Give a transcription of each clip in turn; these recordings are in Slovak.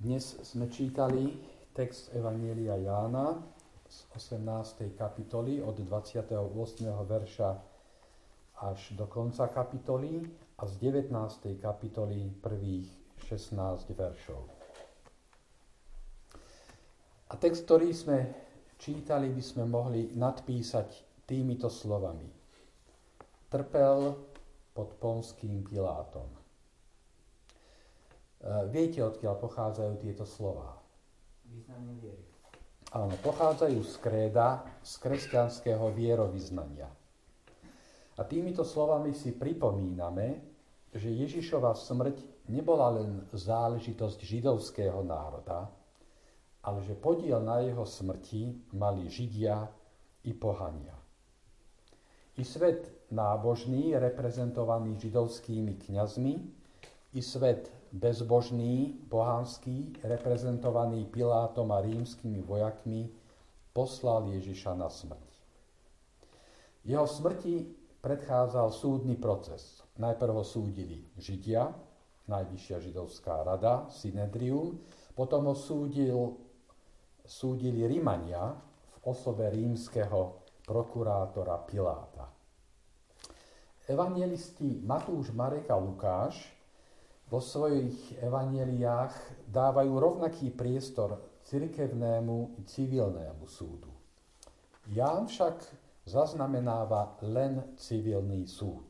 Dnes sme čítali text Evanjelia Jána z 18. kapitoly od 28. verša až do konca kapitoly a z 19. kapitoly prvých 16 veršov. A text, ktorý sme čítali, by sme mohli nadpísať týmito slovami. Trpel pod Ponským Pilátom. Viete, odkiaľ pochádzajú tieto slová? Vyznanie viery. Áno, pochádzajú z kréda, z kresťanského vierovyznania. A týmito slovami si pripomíname, že Ježišova smrť nebola len záležitosť židovského národa, ale že podiel na jeho smrti mali Židia i pohania. I svet nábožný, reprezentovaný židovskými kňazmi, i svet bezbožný, pohanský, reprezentovaný Pilátom a rímskymi vojakmi, poslal Ježiša na smrť. Jeho smrti predchádzal súdny proces. Najprv ho súdili Židia, najvyššia židovská rada, Synedrium, potom ho súdili Rimania v osobe rímskeho prokurátora Piláta. Evanjelisti Matúš, Marek a Lukáš vo svojich evanjeliách dávajú rovnaký priestor cirkevnému i civilnému súdu. Ján však zaznamenáva len civilný súd.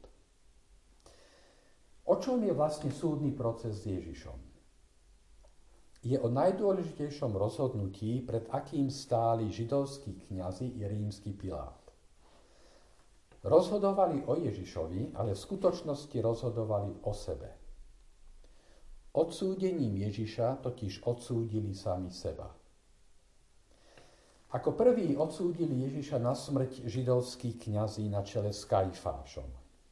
O čom je vlastne súdny proces s Ježišom? Je o najdôležitejšom rozhodnutí, pred akým stáli židovskí kňazi i rímsky Pilát. Rozhodovali o Ježišovi, ale v skutočnosti rozhodovali o sebe. Odsúdením Ježiša totiž odsúdili sami seba. Ako prví odsúdili Ježiša na smrť židovskí kňazi na čele s Kajfášom.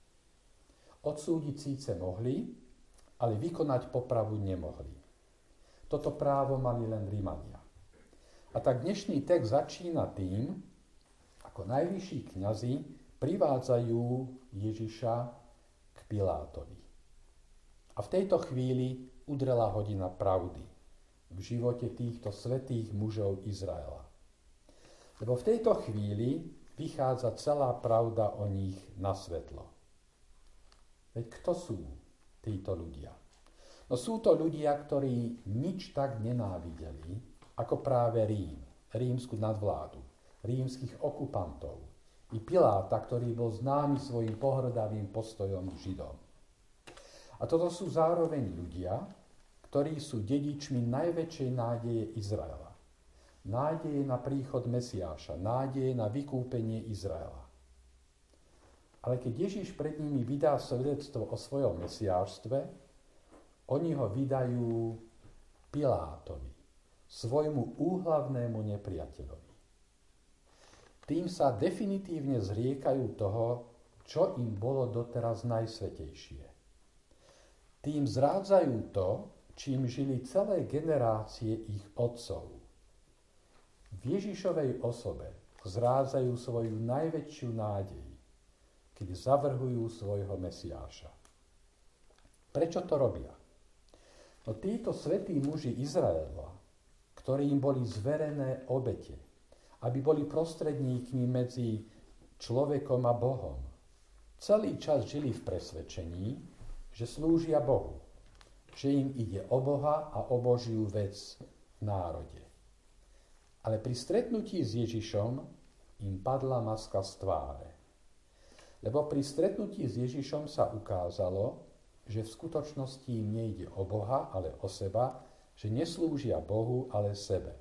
Odsúdiť síce mohli, ale vykonať popravu nemohli. Toto právo mali len Rimania. A tak dnešný text začína tým, ako najvyšší kňazi privádzajú Ježiša k Pilátovi. A v tejto chvíli udrela hodina pravdy v živote týchto svätých mužov Izraela. Lebo v tejto chvíli vychádza celá pravda o nich na svetlo. Veď kto sú títo ľudia? No sú to ľudia, ktorí nič tak nenávideli, ako práve Rím, rímsku nadvládu, rímskych okupantov i Piláta, ktorý bol známy svojim pohŕdavým postojom k Židom. A toto sú zároveň ľudia, ktorí sú dedičmi najväčšej nádeje Izraela. Nádeje na príchod Mesiáša, nádeje na vykúpenie Izraela. Ale keď Ježiš pred nimi vydá svedectvo o svojom mesiášstve, oni ho vydajú Pilátovi, svojmu úhlavnému nepriateľovi. Tým sa definitívne zriekajú toho, čo im bolo doteraz najsvätejšie. Tým zrádzajú to, čím žili celé generácie ich otcov. V Ježišovej osobe zrádzajú svoju najväčšiu nádej, keď zavrhujú svojho Mesiáša. Prečo to robia? No títo svätí muži Izraela, ktorým boli zverené obete, aby boli prostredníkmi medzi človekom a Bohom, celý čas žili v presvedčení, že slúžia Bohu, že im ide o Boha a o Božiu vec v národe. Ale pri stretnutí s Ježišom im padla maska z tváre. Lebo pri stretnutí s Ježišom sa ukázalo, že v skutočnosti im nejde o Boha, ale o seba, že neslúžia Bohu, ale sebe.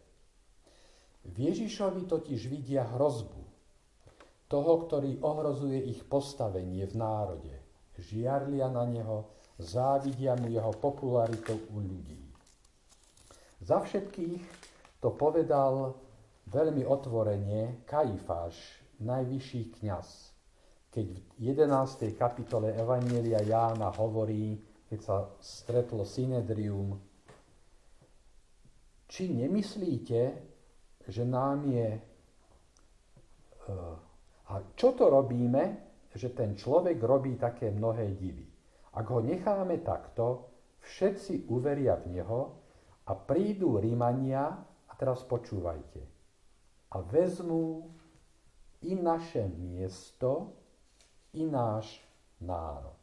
V Ježišovi totiž vidia hrozbu toho, ktorý ohrozuje ich postavenie v národe. Žiarlia na neho, závidia mu jeho popularitou u ľudí. Za všetkých to povedal veľmi otvorene Kajfáš, najvyšší kňaz, keď v 11. kapitole Evanjelia Jána hovorí, keď sa stretlo Synedrium: či nemyslíte, že nám je... A čo to robíme, že ten človek robí také mnohé divy? Ak ho necháme takto, všetci uveria v neho a A prídu Rímania, a teraz počúvajte, a vezmú i naše miesto, i náš národ.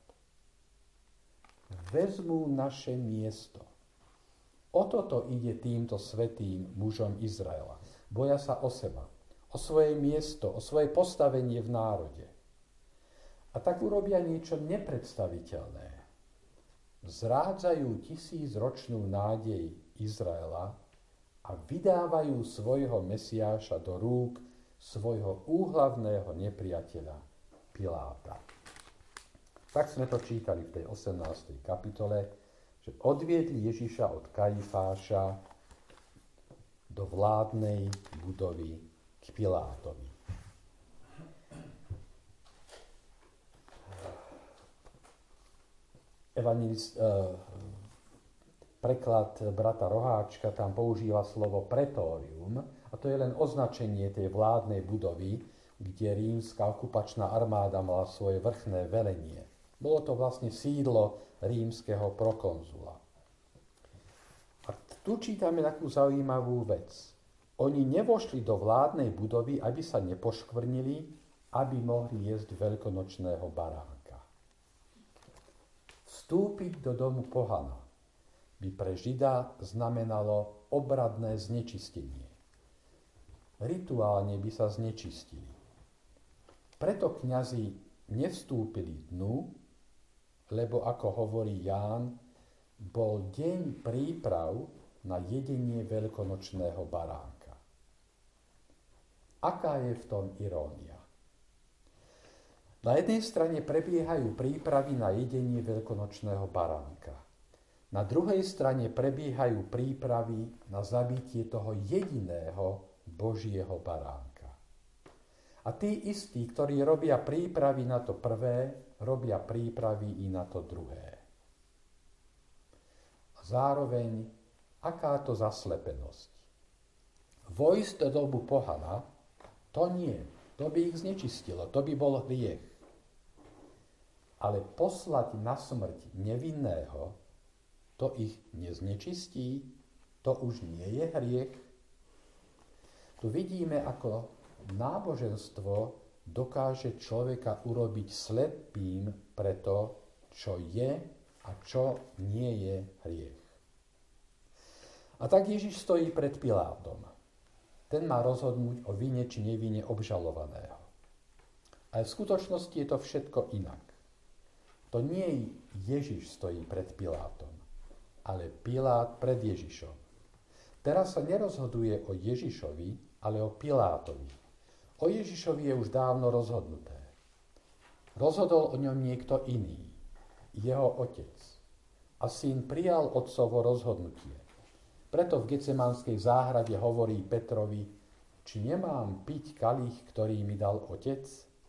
Vezmú naše miesto. O toto ide týmto svätým mužom Izraela. Boja sa o seba, o svoje miesto, o svoje postavenie v národe. A tak urobia niečo nepredstaviteľné. Zrádzajú 1000-ročnú nádej Izraela a vydávajú svojho Mesiáša do rúk svojho úhlavného nepriateľa Piláta. Tak sme to čítali v tej 18. kapitole, že odviedli Ježiša od Kajfáša do vládnej budovy k Pilátovi. Preklad brata Roháčka tam používa slovo pretórium, a to je len označenie tej vládnej budovy, kde rímska okupačná armáda mala svoje vrchné velenie. Bolo to vlastne sídlo rímskeho prokonzula. A tu čítame takú zaujímavú vec. Oni nevošli do vládnej budovy, aby sa nepoškvrnili, aby mohli jesť veľkonočného baránka. Vstúpiť do domu pohana by pre Žida znamenalo obradné znečistenie. Rituálne by sa znečistili. Preto kňazi nevstúpili dnu, lebo ako hovorí Ján, bol deň príprav na jedenie veľkonočného baránka. Aká je v tom irónia? Na jednej strane prebiehajú prípravy na jedenie veľkonočného baránka. Na druhej strane prebiehajú prípravy na zabitie toho jediného Božieho baránka. A tí istí, ktorí robia prípravy na to prvé, robia prípravy i na to druhé. A zároveň, aká to zaslepenosť. Vojsť do domu pohana, to nie, to by ich znečistilo, to by bol hriech. Ale poslať na smrť nevinného, to ich neznečistí, to už nie je hriech. Tu vidíme, ako náboženstvo dokáže človeka urobiť slepým pre to, čo je a čo nie je hriech. A tak Ježiš stojí pred Pilátom. Ten má rozhodnúť o vine či nevine obžalovaného. Ale v skutočnosti je to všetko inak. To nie Ježiš stojí pred Pilátom, ale Pilát pred Ježišom. Teraz sa nerozhoduje o Ježišovi, ale o Pilátovi. O Ježišovi je už dávno rozhodnuté. Rozhodol o ňom niekto iný, jeho otec. A syn prijal otcovo rozhodnutie. Preto v Getsemanskej záhrade hovorí Petrovi, či nemám piť kalich, ktorý mi dal otec?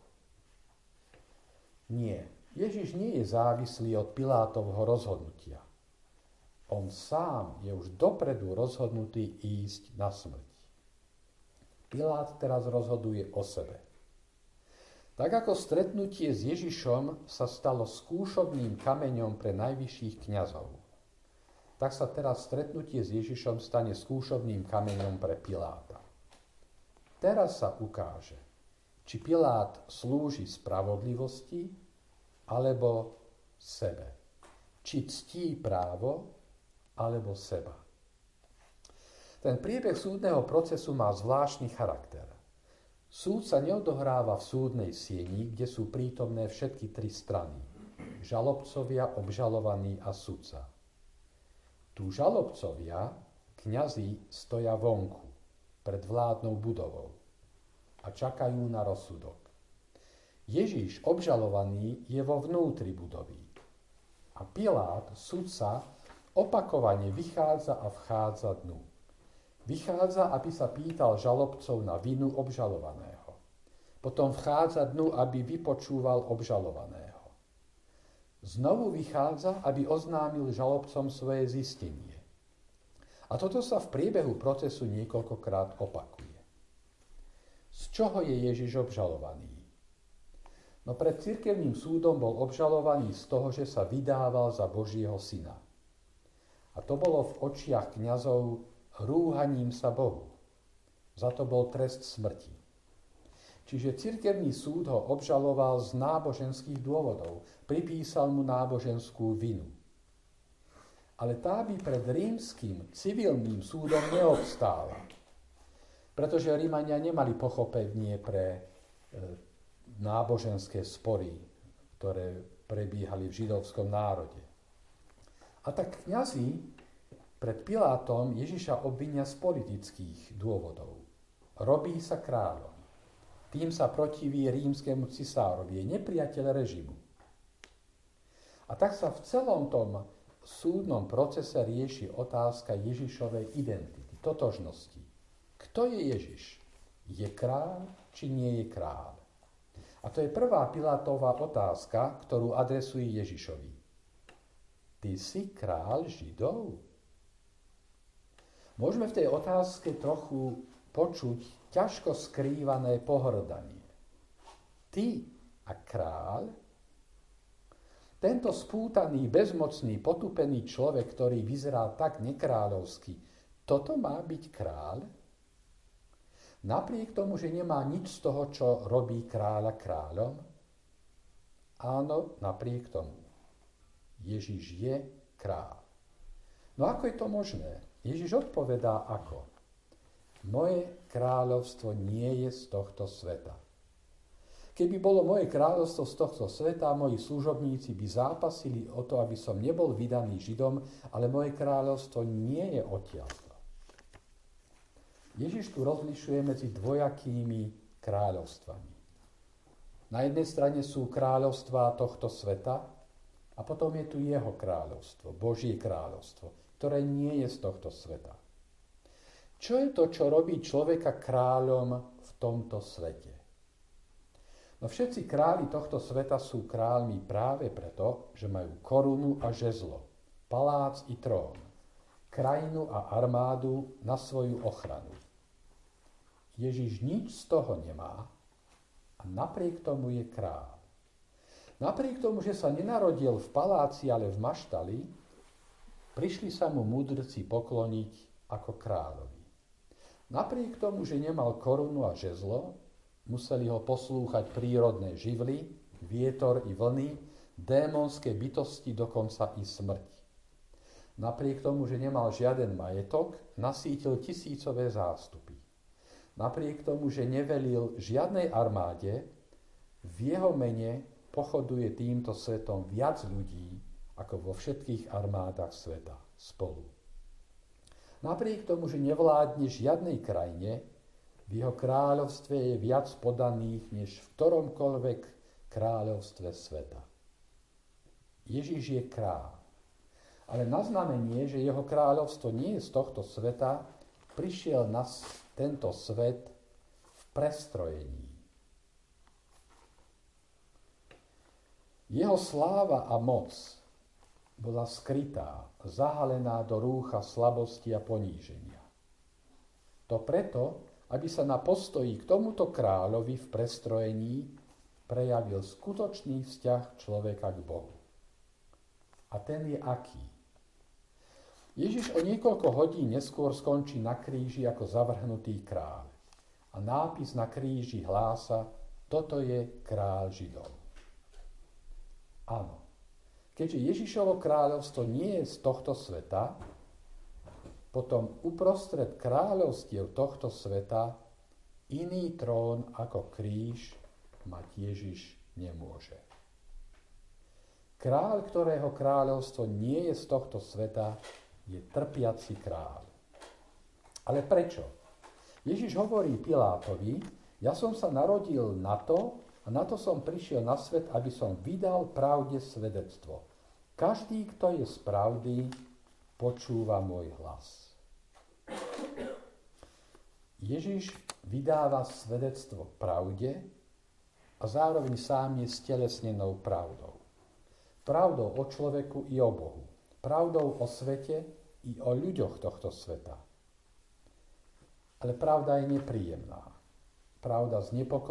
Nie, Ježiš nie je závislý od Pilátovho rozhodnutia. On sám je už dopredu rozhodnutý ísť na smrť. Pilát teraz rozhoduje o sebe. Tak ako stretnutie s Ježišom sa stalo skúšobným kameňom pre najvyšších kňazov, tak sa teraz stretnutie s Ježišom stane skúšobným kameňom pre Piláta. Teraz sa ukáže, či Pilát slúži spravodlivosti alebo sebe. Či ctí právo alebo seba. Ten priebeh súdneho procesu má zvláštny charakter. Súd sa neodohráva v súdnej sieni, kde sú prítomné všetky tri strany. Žalobcovia, obžalovaní a sudca. Tu žalobcovia, kňazi, stoja vonku, pred vládnou budovou a čakajú na rozsudok. Ježiš, obžalovaný, je vo vnútri budovy. A Pilát, sudca, opakovane vychádza a vchádza dnu. Vychádza, aby sa pýtal žalobcov na vinu obžalovaného. Potom vchádza dnu, aby vypočúval obžalovaného. Znovu vychádza, aby oznámil žalobcom svoje zistenie. A toto sa v priebehu procesu niekoľkokrát opakuje. Z čoho je Ježiš obžalovaný? No pred cirkevným súdom bol obžalovaný z toho, že sa vydával za Božieho syna. A A to bolo v očiach kňazov rúhaním sa Bohu. Za to bol trest smrti. Čiže cirkevný súd ho obžaloval z náboženských dôvodov. Pripísal mu náboženskú vinu. Ale tá by pred rímskym civilným súdom neobstála. Pretože Rímania nemali pochopenie pre náboženské spory, ktoré prebiehali v židovskom národe. A tak kňazi pred Pilátom Ježiša obvinia z politických dôvodov. Robí sa kráľom. Tým sa protiví rímskemu cisárovi, je nepriateľ režimu. A tak sa v celom tom súdnom procese rieši otázka Ježišovej identity, totožnosti. Kto je Ježiš? Je kráľ, či nie je kráľ? A to je prvá Pilátová otázka, ktorú adresuje Ježišovi. Ty si kráľ Židov? Môžeme v tej otázke trochu počuť ťažko skrývané pohŕdanie. Ty a kráľ? Tento spútaný, bezmocný, potupený človek, ktorý vyzerá tak nekráľovsky, toto má byť kráľ? Napriek tomu, že nemá nič z toho, čo robí kráľa kráľom? Áno, napriek tomu. Ježiš je kráľ. No ako je to možné? Ježiš odpovedá ako? Moje kráľovstvo nie je z tohto sveta. Keby bolo moje kráľovstvo z tohto sveta, moji služobníci by zápasili o to, aby som nebol vydaný Židom, ale moje kráľovstvo nie je odtiaľto. Ježiš tu rozlišuje medzi dvojakými kráľovstvami. Na jednej strane sú kráľovstvá tohto sveta a potom je tu jeho kráľovstvo, Božie kráľovstvo, ktoré nie je z tohto sveta. Čo je to, čo robí človeka kráľom v tomto svete? No všetci králi tohto sveta sú kráľmi práve preto, že majú korunu a žezlo, palác i trón, krajinu a armádu na svoju ochranu. Ježiš nič z toho nemá a napriek tomu je kráľ. Napriek tomu, že sa nenarodil v paláci, ale v maštali, prišli sa mu múdrci pokloniť ako kráľovi. Napriek tomu, že nemal korunu a žezlo, museli ho poslúchať prírodné živly, vietor i vlny, démonské bytosti, dokonca i smrť. Napriek tomu, že nemal žiaden majetok, nasýtil tisícové zástupy. Napriek tomu, že nevelil žiadnej armáde, v jeho mene pochoduje týmto svetom viac ľudí, ako vo všetkých armádach sveta spolu. Napriek tomu, že nevládne žiadnej krajine, v jeho kráľovstve je viac podaných, než v ktoromkoľvek kráľovstve sveta. Ježiš je kráľ, ale na znamenie, že jeho kráľovstvo nie je z tohto sveta, prišiel na tento svet v prestrojení. Jeho sláva a moc bola skrytá, zahalená do rúcha slabosti a poníženia. To preto, aby sa na postoji k tomuto kráľovi v prestrojení prejavil skutočný vzťah človeka k Bohu. A ten je aký? Ježiš o niekoľko hodín neskôr skončí na kríži ako zavrhnutý kráľ. A nápis na kríži hlása: toto je kráľ Židov. Áno, keďže Ježišovo kráľovstvo nie je z tohto sveta, potom uprostred kráľovstiev tohto sveta iný trón ako kríž mať Ježiš nemôže. Kráľ, ktorého kráľovstvo nie je z tohto sveta, je trpiaci kráľ. Ale prečo? Ježiš hovorí Pilátovi: ja som sa narodil na to a na to som prišiel na svet, aby som vydal pravde svedectvo. Každý, kto je z pravdy, počúva môj hlas. Ježiš vydáva svedectvo pravde a zároveň sám je stelesnenou pravdou. Pravdou o človeku i o Bohu. Pravdou o svete i o ľuďoch tohto sveta. Ale pravda je nepríjemná. Pravda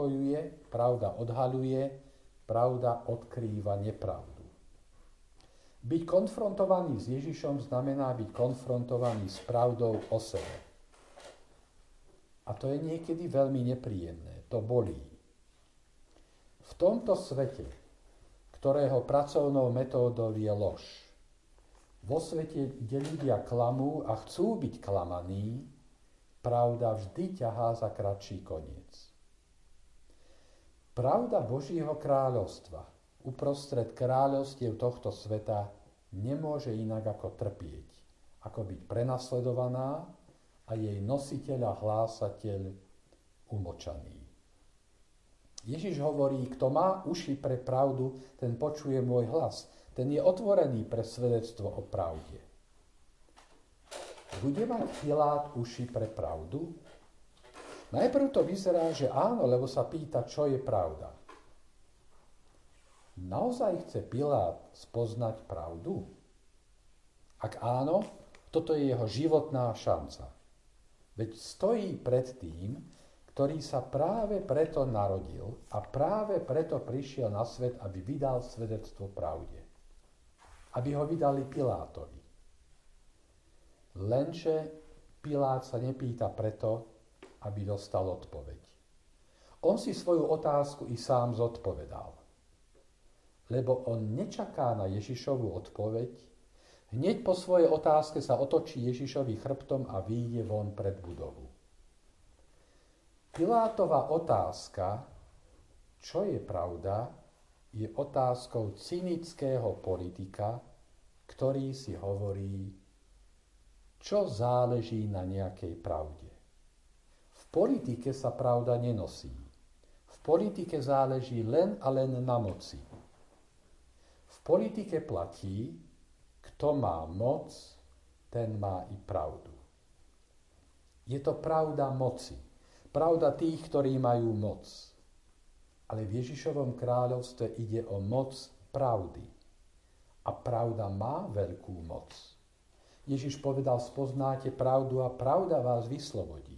znepokojuje, pravda odhaľuje, pravda odkrýva nepravdu. Byť konfrontovaný s Ježišom znamená byť konfrontovaný s pravdou o sebe. A to je niekedy veľmi nepríjemné, to bolí. V tomto svete, ktorého pracovnou metódou je lož, vo svete, kde ľudia klamú a chcú byť klamaní, pravda vždy ťahá za kratší koniec. Pravda Božieho kráľovstva uprostred kráľovstiev tohto sveta nemôže inak ako trpieť, ako byť prenasledovaná a jej nositeľ a hlásateľ umlčaný. Ježiš hovorí, kto má uši pre pravdu, ten počuje môj hlas. Ten je otvorený pre svedectvo o pravde. Bude mať Pilát uši pre pravdu? Najprv to vyzerá, že áno, lebo sa pýta, čo je pravda. Naozaj chce Pilát spoznať pravdu? Ak áno, toto je jeho životná šanca. Veď stojí pred tým, ktorý sa práve preto narodil a práve preto prišiel na svet, aby vydal svedectvo pravde. Aby ho vydali Pilátovi. Lenže Pilát sa nepýta preto, aby dostal odpoveď. On si svoju otázku i sám zodpovedal. Lebo on nečaká na Ježišovu odpoveď, hneď po svojej otázke sa otočí Ježišovi chrbtom a vyjde von pred budovu. Pilátova otázka, čo je pravda, je otázkou cynického politika, ktorý si hovorí, čo záleží na nejakej pravde. V politike sa pravda nenosí. V politike záleží len a len na moci. V politike platí, kto má moc, ten má i pravdu. Je to pravda moci. Pravda tých, ktorí majú moc. Ale v Ježišovom kráľovstve ide o moc pravdy. A pravda má veľkú moc. Ježiš povedal, spoznáte pravdu a pravda vás vyslobodí.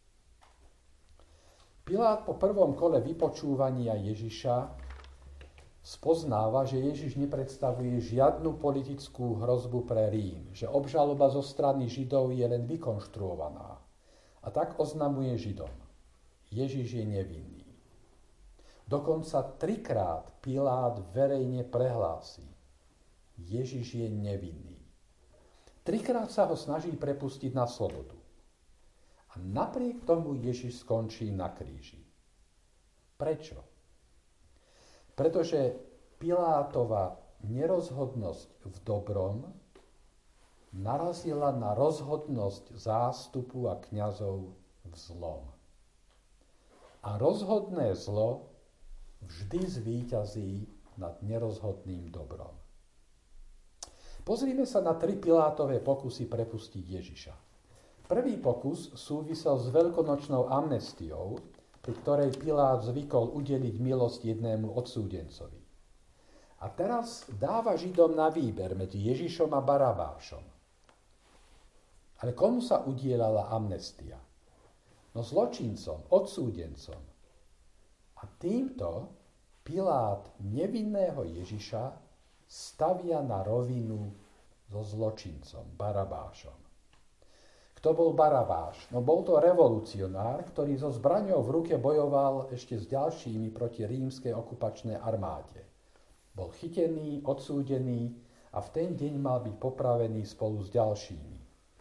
Pilát po prvom kole vypočúvania Ježiša spoznáva, že Ježiš nepredstavuje žiadnu politickú hrozbu pre Rím, že obžaloba zo strany Židov je len vykonštruovaná. A tak oznamuje Židom. Ježiš je nevinný. Dokonca 3-krát Pilát verejne prehlási. Ježiš je nevinný. 3-krát sa ho snaží prepustiť na slobodu. A napriek tomu Ježiš skončí na kríži. Prečo? Pretože Pilátova nerozhodnosť v dobrom narazila na rozhodnosť zástupu a kňazov v zlom. A rozhodné zlo vždy zvíťazí nad nerozhodným dobrom. Pozrime sa na 3 Pilátové pokusy prepustiť Ježiša. Prvý pokus súvisel s veľkonočnou amnestiou, pri ktorej Pilát zvykol udeliť milosť jednému odsúdencovi. A teraz dáva Židom na výber medzi Ježišom a Barabášom. Ale komu sa udielala amnestia? No zločincom, odsúdencom. A týmto Pilát nevinného Ježiša stavia na rovinu so zločincom, Barabášom. Kto bol Barabáš? No bol to revolucionár, ktorý so zbraňou v ruke bojoval ešte s ďalšími proti rímskej okupačnej armáde. Bol chytený, odsúdený a v ten deň mal byť popravený spolu s ďalšími.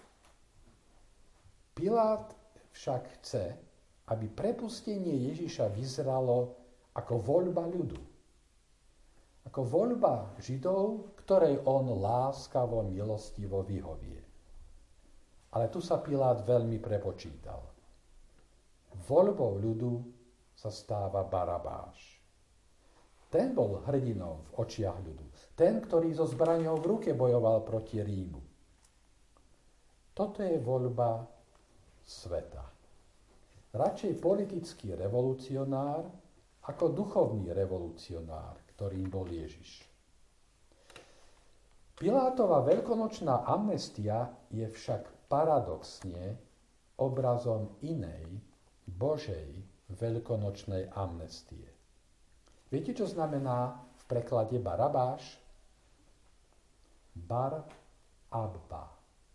Pilát však chce, aby prepustenie Ježiša vyzeralo ako voľba ľudu. Ako voľba Židov, ktorej on láskavo, milostivo vyhovie. Ale tu sa Pilát veľmi prepočítal. Voľbou ľudu sa stáva Barabáš. Ten bol hrdinom v očiach ľudu. Ten, ktorý so zbraňou v ruke bojoval proti Rímu. Toto je voľba sveta. Radšej politický revolucionár ako duchovný revolucionár, ktorým bol Ježiš. Pilátova veľkonočná amnestia je však paradoxne obrazom inej, Božej veľkonočnej amnestie. Viete, čo znamená v preklade Barabáš? Bar Abba.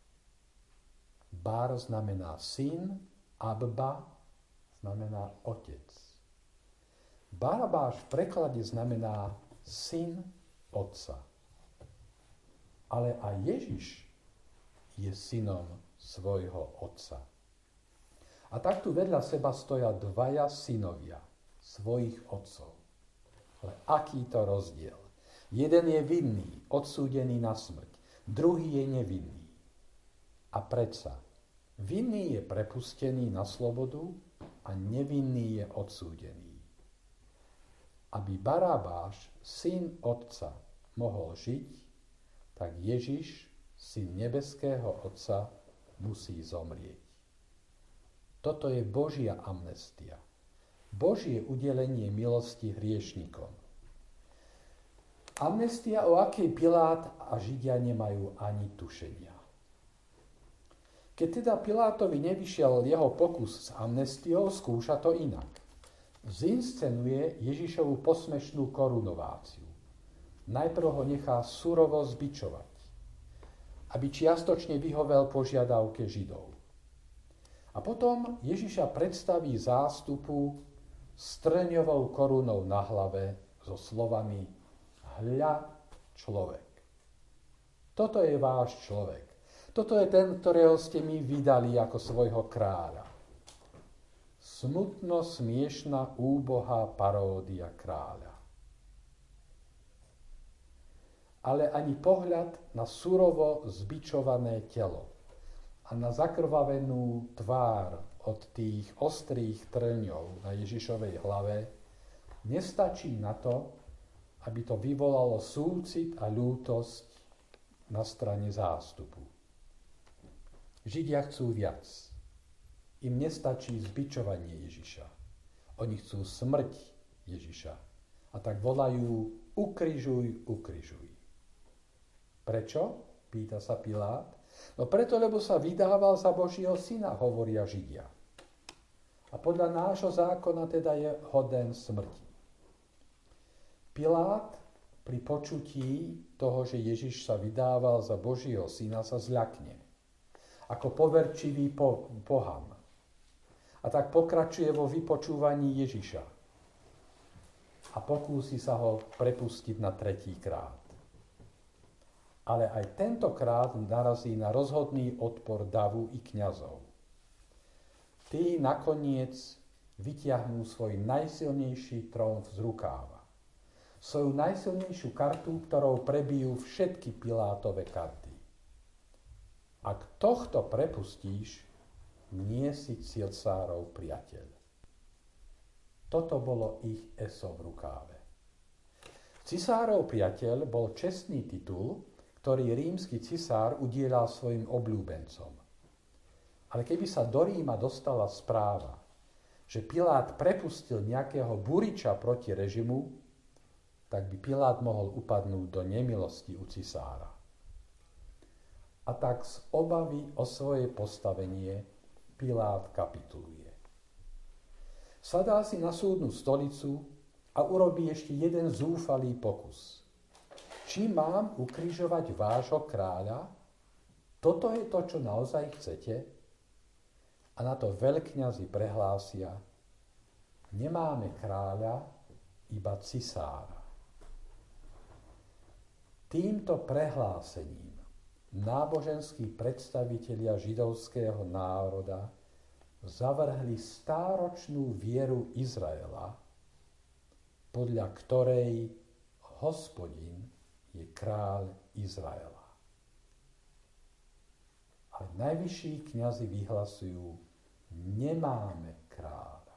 Bar znamená syn, Abba znamená otec. Barabáš v preklade znamená syn otca. Ale aj Ježiš je synom svojho otca. A tak tu vedľa seba stoja dvaja synovia svojich otcov. Ale aký to rozdiel? Jeden je vinný, odsúdený na smrť. Druhý je nevinný. A predsa, vinný je prepustený na slobodu a nevinný je odsúdený. Aby Barabáš, syn otca, mohol žiť, tak Ježiš, syn nebeského otca, musí zomrieť. Toto je Božia amnestia. Božie udelenie milosti hriešnikom. Amnestia, o akej Pilát a Židia nemajú ani tušenia. Keď teda Pilátovi nevyšiel jeho pokus s amnestiou, skúša to inak. Zinscenuje Ježišovu posmešnú korunováciu. Najprv ho nechá surovo zbičovať, aby čiastočne vyhovel požiadavke Židov. A potom Ježiša predstaví zástupu s trňovou korunou na hlave so slovami: Hľa, človek. Toto je váš človek. Toto je ten, ktorého ste mi vydali ako svojho kráľa. Smutno smiešná, úbohá paródia kráľa. Ale ani pohľad na surovo zbičované telo a na zakrvavenú tvár od tých ostrých trňov na Ježišovej hlave nestačí na to, aby to vyvolalo súcit a ľútosť na strane zástupu. Židia chcú viac. Im nestačí zbičovanie Ježiša. Oni chcú smrť Ježiša. A tak volajú: ukrižuj, ukrižuj. Prečo? Pýta sa Pilát. No preto, lebo sa vydával za Božieho syna, hovoria Židia. A podľa nášho zákona teda je hoden smrti. Pilát pri počutí toho, že Ježiš sa vydával za Božieho syna, sa zľakne. Ako poverčivý pohan. A tak pokračuje vo vypočúvaní Ježiša. A pokúsi sa ho prepustiť na tretí krát. Ale aj tentokrát narazí na rozhodný odpor davu i kňazov. Tí nakoniec vytiahnú svoj najsilnejší tromf z rukáva. Svoju najsilnejšiu kartu, ktorou prebijú všetky Pilátove karty. Ak tohto prepustíš, nie si Císarov priateľ. Toto bolo ich eso v rukáve. Císarov priateľ bol čestný titul, ktorý rímsky cisár udielal svojim obľúbencom. Ale keby sa do Ríma dostala správa, že Pilát prepustil nejakého buriča proti režimu, tak by Pilát mohol upadnúť do nemilosti u cisára. A tak z obavy o svoje postavenie Pilát kapituluje. Sadá si na súdnu stolicu a urobí ešte jeden zúfalý pokus. Či mám ukrižovať vášho kráľa? Toto je to, čo naozaj chcete? A na to veľkňazi prehlásia: nemáme kráľa, iba cisára. Týmto prehlásením náboženskí predstavitelia židovského národa zavrhli stáročnú vieru Izraela, podľa ktorej Hospodin je kráľ Izraela. A najvyšší kňazi vyhlasujú: nemáme kráľa.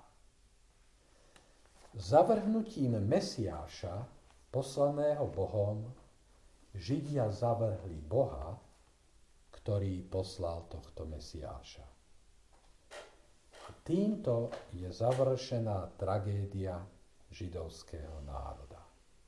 Zavrhnutím Mesiáša, poslaného Bohom, Židia zavrhli Boha, ktorý poslal tohto Mesiáša. A týmto je završená tragédia židovského národa.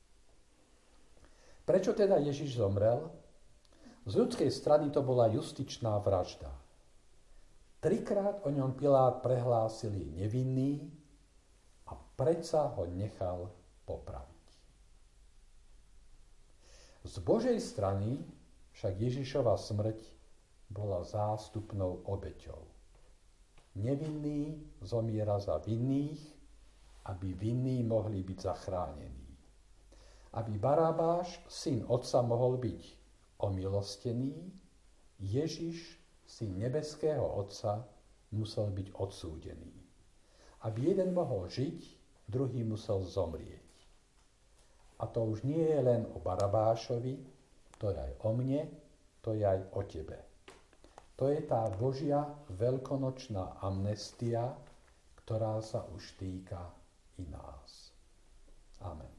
Prečo teda Ježiš zomrel? Z ľudskej strany to bola justičná vražda. 3-krát o ňom Pilát prehlásil nevinný a predsa ho nechal popraviť. Z Božej strany Však Ježišova smrť bola zástupnou obeťou. Nevinný zomiera za vinných, aby vinní mohli byť zachránení. Aby Barabáš, syn otca, mohol byť omilostený, Ježiš, syn nebeského otca, musel byť odsúdený. Aby jeden mohol žiť, druhý musel zomrieť. A to už nie je len o Barabášovi, to je aj o mne, to je aj o tebe. To je tá Božia veľkonočná amnestia, ktorá sa už týka i nás. Amen.